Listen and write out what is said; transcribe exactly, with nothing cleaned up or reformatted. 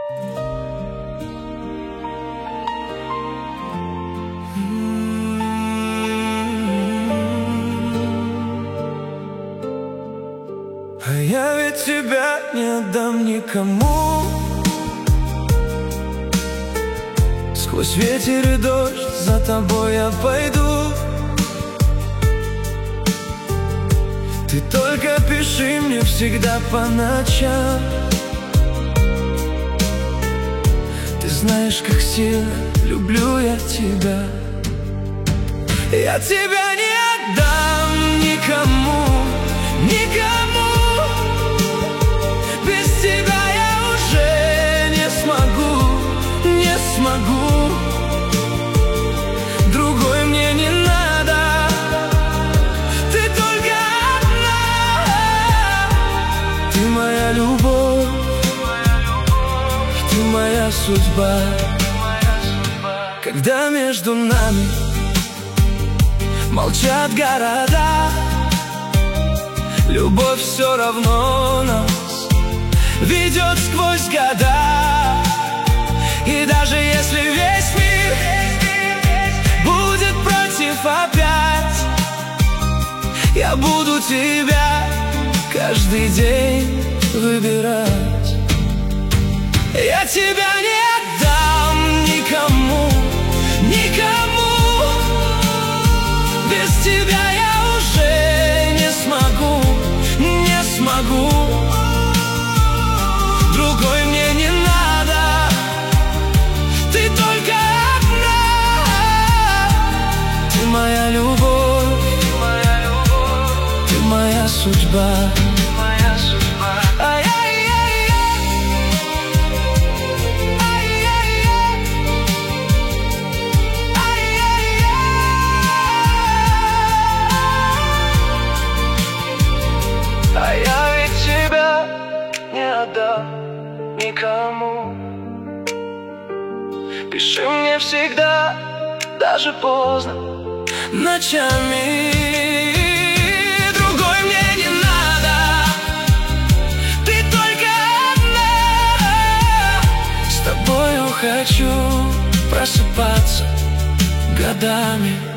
А я ведь тебя не отдам никому. Сквозь ветер и дождь за тобой я пойду. Ты только пиши мне всегда по ночам. Ты знаешь, как сильно люблю я тебя. Я тебя не отдам никому, никому. Без тебя я уже не смогу, не смогу. Другой мне не надо. Ты только одна. Ты моя любовь, ты моя судьба. Когда между нами молчат города, любовь все равно нас ведет сквозь года. И даже если весь мир будет против опять, я буду тебя каждый день выбирать. Я тебя не отдам никому, никому. Без тебя я уже не смогу, не смогу. Другой мне не надо. Ты только одна. Ты моя любовь, ты моя судьба. А я ведь тебя не отдам никому. Пиши мне всегда, даже поздно, ночами. Другой мне не надо. Ты только одна. С тобою хочу просыпаться годами.